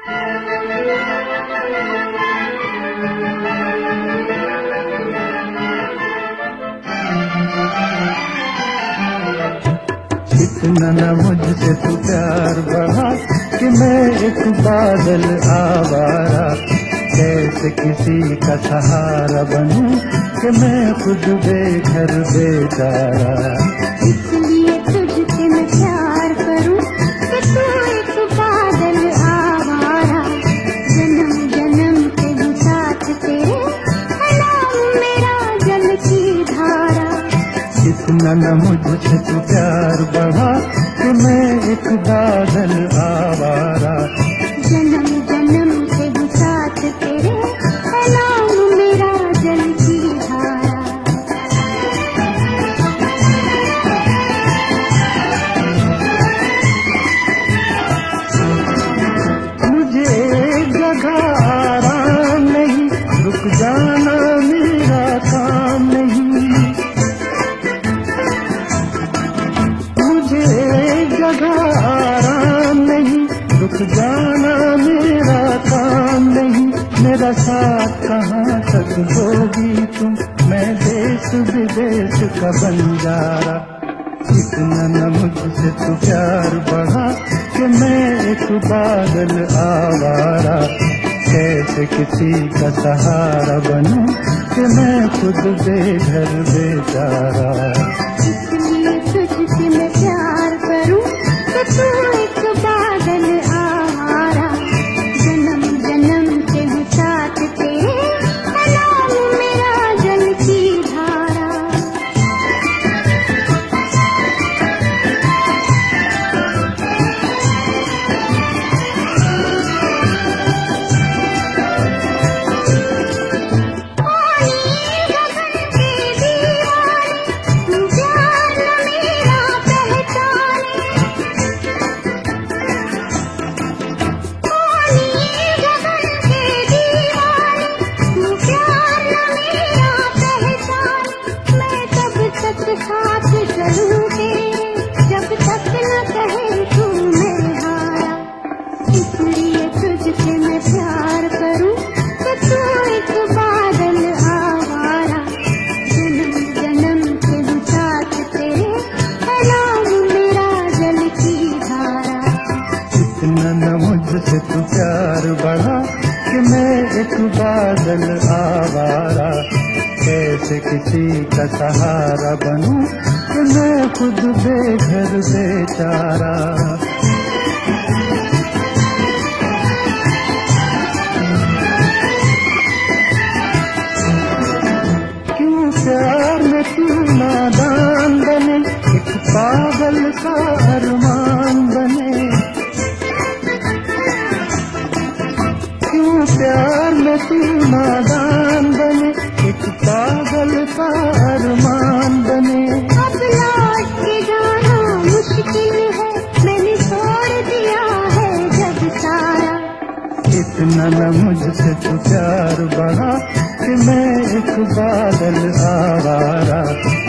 इतना न मुझसे तू प्यार बढ़ा कि मैं एक बादल आवारा, कैसे किसी का सहारा बनूं कि मैं खुद बेघर बेचारा। इसलिए तुझसे मैं प्यार करूं कि तू एक बादल आवारा, जन्म जन्म से हूँ साथ तेरे, नाम मेरा जल की धारा। इतना न मुझसे तू प्यार बढ़ा कि मैं एक बादल आवारा, जन्म जन्म से हूँ साथ तेरे, नाम मेरा जल की धारा। मुझे जगह आराम नहीं, रुक जाना मेरा काम नहीं। मुझे जगह आराम नहीं, रुक जाना मेरा काम नहीं। मेरा साथ कहाँ तक दोगी तुम, मैं देश विदेश का बंजारा। इतना न मुझसे तू प्यार बढ़ा कि मैं एक बादल आवारा, कैसे किसी का सहारा बनूं कि मैं खुद बेघर बेचारा। इसलिए तुझसे मैं प्यार करूं कि तू एक बादल आवारा, जन्म जन्म से हूँ साथ तेरे, नाम मेरा जल की धारा। साथ चलूं तेरे, जब तक न कहे तू मैं हारा। इसलिए तुझसे मैं प्यार करूं कि तू एक बादल आवारा, जन्म जन्म से हूँ साथ तेरे, नाम मेरा जल की धारा। इतना न मुझसे तू प्यार बढ़ा कि मैं एक बादल आवारा, कैसे किसी का सहारा बनूं कि मैं खुद बेघर बेचारा। क्यों प्यार में तू नादान बने, एक पागल का अरमान बने। क्यों प्यार में तू नादान बने, एक पागल का अरमान बने। अब लौट के जाना मुश्किल है, मैंने छोड़ दिया है जग सारा। इतना न मुझसे तू प्यार बढ़ा कि मैं एक बादल आवारा,